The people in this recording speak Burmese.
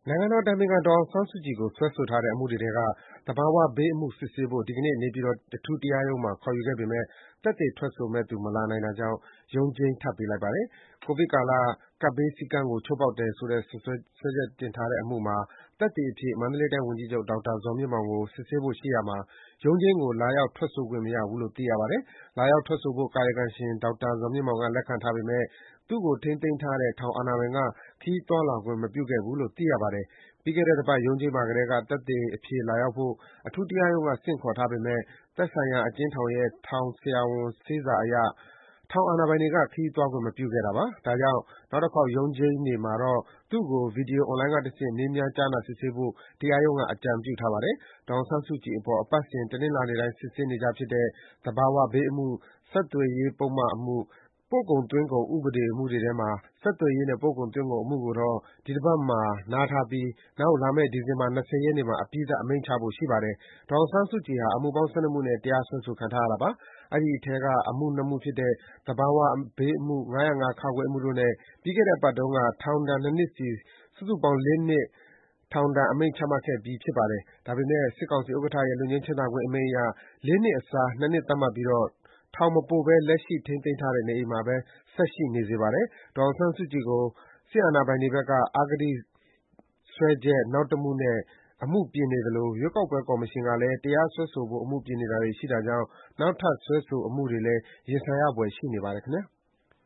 နိုင်ငံတော်အတိုင်ပင်ခံဒေါ်အောင်ဆန်းစုကြည်ကိုစွဲဆိုထားတဲ့အမှုတွေထဲက သဘာဝဘေးအမှုစစ်ဆေးဖို့ ဒီကနေ့ နေပြည်တော်အထူးတရားရုံးမှာ ခေါ်ယူခဲ့ပေမဲ့ သက်သေထွက်ဆိုမယ့်သူ မလာနိုင်တာကြောင့် ရုံးချိန်းထပ်ပေးလိုက်ပါတယ်။ ကိုဗစ်ကာလ ကပ်ဘေးစည်းကမ်းကို ချိုးဖောက်တယ်ဆိုတဲ့ စွပ်စွဲချက်တင်ထားတဲ့အမှုမှာ သက်သေအဖြစ် မန္တလေးတိုင်းဝန်ကြီးချုပ် ဒေါက်တာဇော်မြင့်မောင်ကို စစ်ဆေးဖို့ရှိရာမှာ ရုံးချိန်းကို လာရောက်ထွက်ဆိုခွင့်မရဘူးလို့ သိရပါတယ်။ လာရောက်ထွက်ဆိုဖို့ ကာယကံရှင် ဒေါက်တာဇော်မြင့်မောင်က လက်ခံထားပေမဲ့ သူ့ကို ထိန်းသိမ်းထားတဲ့ ထောင်အာဏာပိုင်က ခရီးသွားလာခွင့် မပြုခဲ့ဘူးလို့ သိရပါတယ်။ ပြီးခဲ့တဲ့တပတ် ရုံးချိန်းမှာကတည်းက သက်သေအဖြစ်လာရောက်ဖို့ အထူးတရားရုံးက ဆင့်ခေါ်ထားပေမဲ့ သက်ဆိုင်ရာ အကျဉ်းထောင်ရဲ့ ထောင်ဆရာဝန်ဆေးစာအရ ထောင်အာဏာပိုင်တွေက ခရီးသွားခွင့်မပြုခဲ့တာပါ။ ဒါကြောင့် နောက်တခေါက် ရုံးချိန်းတွေမှာတော့ သူ့ကို ဗွီဒီယိုအွန်လိုင်းကတဆင့် မေးမြန်း ကြားနာစစ်ဆေးဖို့ တရားရုံးက အကြံပြုထားပါတယ်။ ဒေါ်အောင်ဆန်းစုကြည်အပေါ် အပတ်စဉ် တနင်္လာနေ့တိုင်း စစ်ဆေးနေကျဖြစ်တဲ့ သဘာဝဘေးအမှု၊ ဆက်သွယ်ရေးပုဒ်မအမှု၊ ပို့ကုန်သွင်းကုန်ဥပဒေအမှုတွေထဲမှာ ဆက်သွယ်ရေးနဲ့ ပို့ကုန်သွင်းကုန်အမှုကိုတော့ ဒီတပတ်မှာ နားထားပြီး နောက် လာမယ့် ဒီဇင်ဘာ ၂၀ ရက်နေ့မှာ အပြီးသတ် အမိန့်ချဖို့ရှိပါတယ်။ ဒေါ်အောင်ဆန်းစုကြည်ဟာ အမှုပေါင်း ၁၂ မှုနဲ့ တရားစွဲဆိုခံထားရတာပါ။ အဲဒီအထဲက အမှု ၂ မှုဖြစ်တဲ့ သဘာဝဘေးအမှု၊ ၅၀၅ အမှုတို့နဲ့ ပြီးခဲ့တဲ့အပတ်တုန်းက ထောင်ဒဏ် ၂ နှစ်စီ စုစုပေါင်း ၄ နှစ် ထောင်ဒဏ် အမိန့်ချမှတ်ခဲ့ပြီး ဖြစ်ပါတယ်။ ဒါပေမဲ့ စစ်ကောင်စီဥက္ကဋ္ဌရဲ့ လွတ်ငြိမ်းချမ်းသာခွင့်အမိန့်အရ ၄ နှစ်အစား ၂ နှစ်သတ်မှတ်ပြီး ထောင်မပို့ဘဲ လက်ရှိ ထိန်းသိမ်းထားတဲ့ နေအိမ်မှာပဲ ဆက်ရှိနေစေပါတယ်။ ဒေါ်အောင်ဆန်းစုကြည်ကို စစ်အာဏာပိုင်တွေဘက်က အဂတိစွဲချက် နောက်တမှုနဲ့ အမှုပြင်နေသလို ရွေးကောက်ပွဲကော်မရှင်ကလည်း တရားစွဲဆိုဖို့ အမှုပြင်နေတာတွေရှိတာကြောင့် နောက်ထပ် စွဲဆိုအမှုတွေလည်း ရင်ဆိုင်ရဖွယ်ရှိနေပါတယ်ခင်ဗျာ